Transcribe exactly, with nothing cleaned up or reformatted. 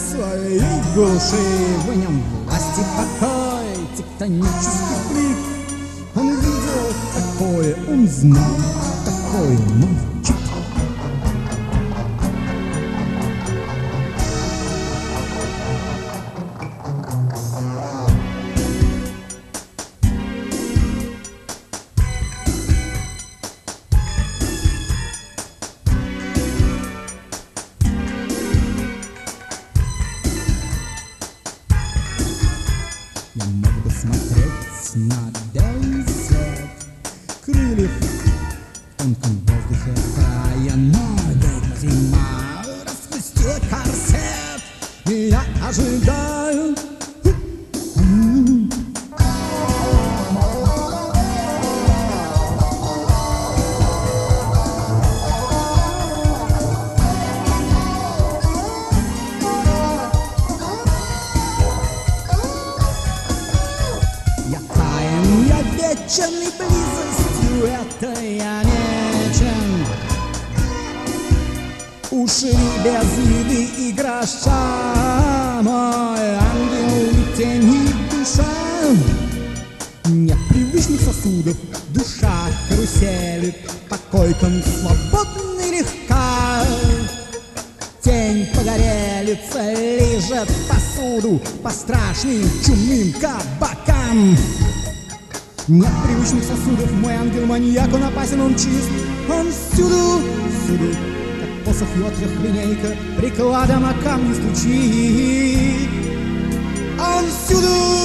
своей глуши. В нем власти покой, тектонический плит. Он видел такое, он знал такое, молчит. Я мог бы смотреть на белый свет крыльев в тонком воздухе края, но ведьма зима распустила корсет, и я ожидаю. Я вечен, и близостью это я вечен. Ушли без еды и гроша, мой ангел и тень и душа. Нет привычных сосудов, душа каруселит по койкам свободно и легка. Тень погорелица лижет посуду по страшным чумным кабакам. Нет привычных сосудов, мой ангел-маньяк, он опасен, он чист, он всюду, всюду, как посох его трехлинейка, прикладом о камни стучит. Он всюду.